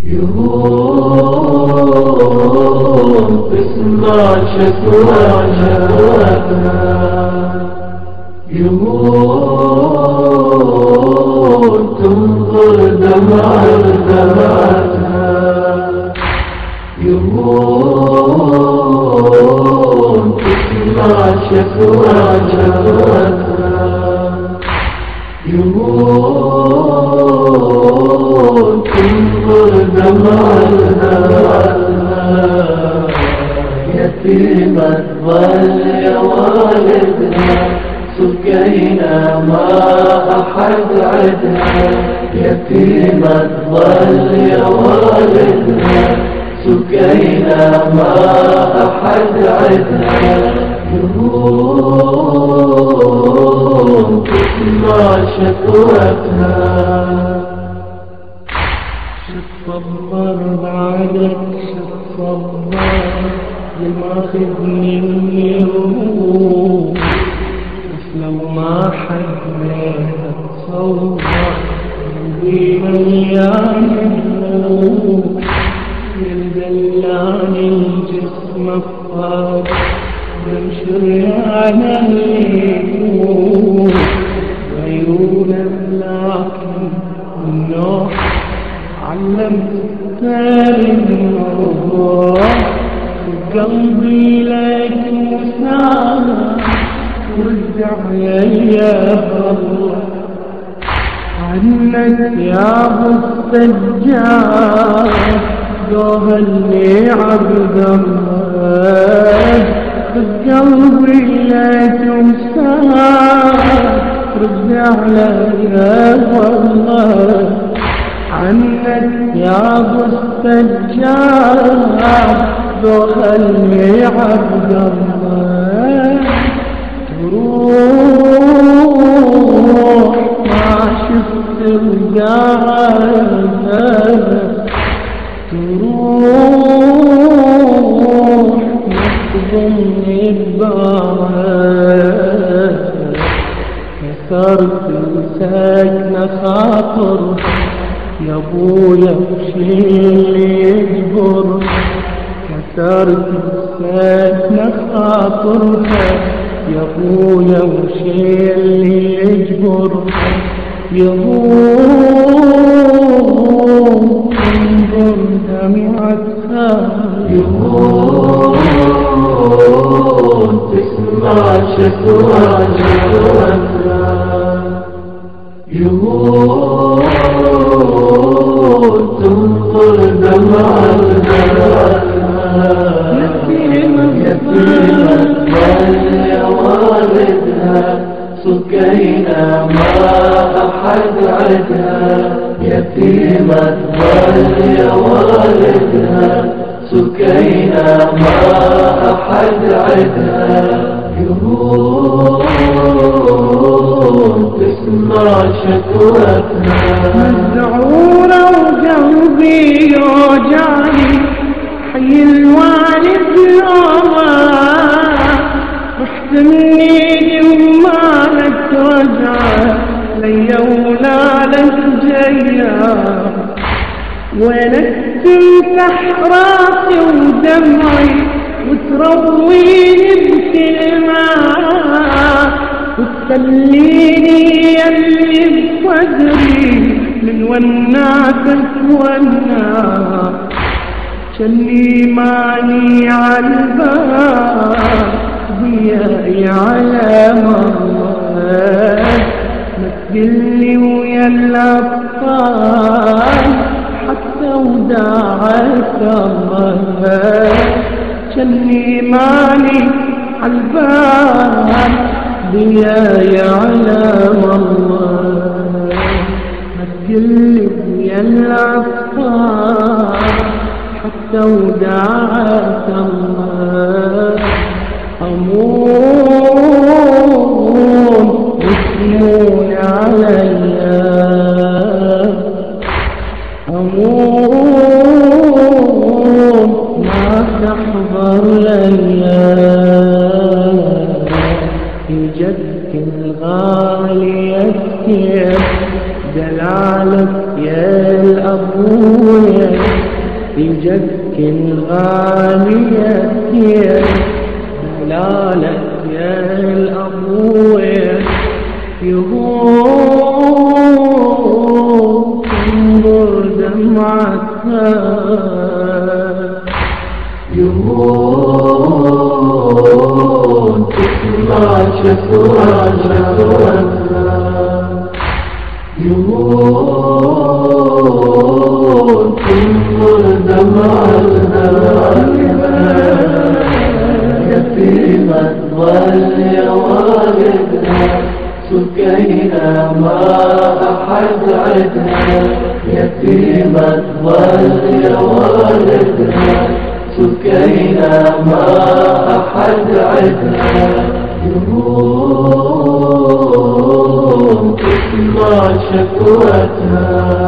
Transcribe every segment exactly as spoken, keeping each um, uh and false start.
يهون تسمع شكواتنا، يهون تنظر دمع دمعتنا، يهون تسمع شكواتنا، يهون تنظر دمع دمعتنا. يتيمة ظل يا والدنا، سكينا ما أحد عدنا. يتيمة ظل يا والدنا، سكينا ما أحد عدنا. يهون تسمع شكوتنا، شطبر بعدك شطبر الماخذ مني روح. بس لو ما حد تصور قلبي مليان دموع. يدلعني الجسم الطاق بمشريان الليل، عيونا لكن النوح علمت التالي الروح. قلبي لك مساعد ورجع يا الله عنك يا ابو السجاد. دوها اللي عبد الله قلبي لك مساعد رجع يا والله عنك يا ابو السجاد. دوها اللي عبد الله تروح ما شفت الجارة، تروح ما تضمني ببارة. كسرت ساكنة خاطر يا ابويا وشي اللي يجبر. كسرت ساكنة خاطرها يا ابويا وشي اللي يجبر. يهون انظر دمعتها، يهون تسمع شكواتنا، يهون تنظر دمع دمعتنا. يتيمة ظل يا والدنا، سكينا ما أحد عدنا. يتيمة ظل يا والدنا، سكينا ما أحد عدنا. يهون تسمع شكوتنا، مزعورة وقلبي يوجعني حي الوالد يوما. رحت مني وما لك رجعة ليا ولا لك جاية. وينك تمسح راسي ودمعي وترويني بكلمات وتخليني يلي بصدري من وناتك ونات. شلي ماني عالباب ضيائي على مرات. ما تقلي ويا الأطفال حتى وداعك الله. شلي ماني عالباب ضيائي على مرات. ما تقلي ويا الأطفال حتى وداعك الله. أمون يسمون عليا، أمون ما تحضر ليا. في جدك الغالي يسكر دلالك يا الأبويا. في جدك الغالية دلالة يا الأبوية يهون تنظر دمعتها يهون تسمع شكوى يهون تنظر دمعتها يتيمة ظل يا والدها سكينة ما أحد عدها يتيمة ظل يا والدها سكينة ما أحد عدها يهون تسمع شكوتها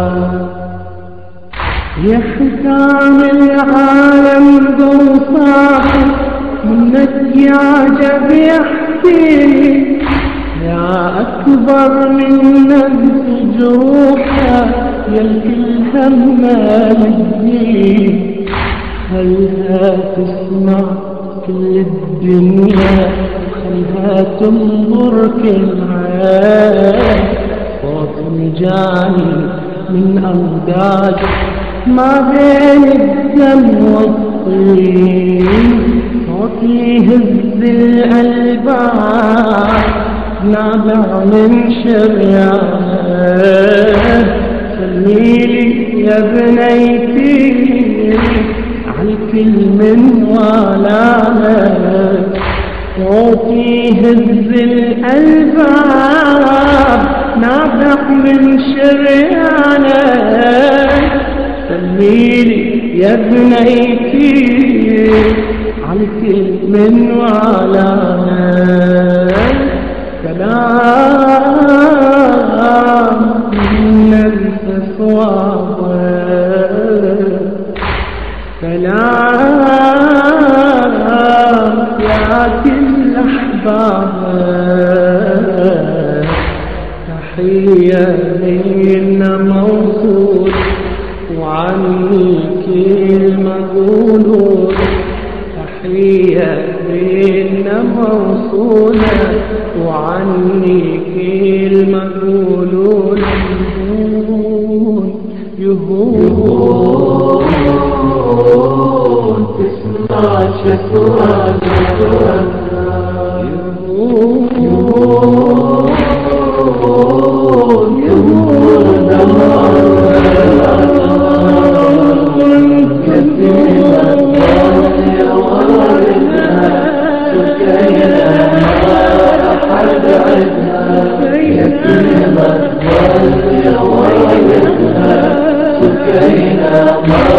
يا ختام العالم بوصافك منك يا جب يحكيني يا أكبر من نفس جروحها يا الهم مالدين خلها تسمع كل الدنيا خلها تنظر كل عين صوت جاني من أوداج ما بين الدم والطين صوت يهز الألباب نابع من شريان سميلي يا بنيتي عالكل من والانا صوتي هز الألباب نابع من شريانا سميلي يا بنيتي عالكل من والانا كلام من الفصواب كلام يا كل أحباب تحية لنا موصول وعني كلمة قولون تحية لنا موصولة وعني كلمة قولون يهون تسمع شكوى يهون يهون دمعتها يتيمة ظل يا والدها سكينة ما أحد عدها يتيمة ظل يا والدها سكينة ما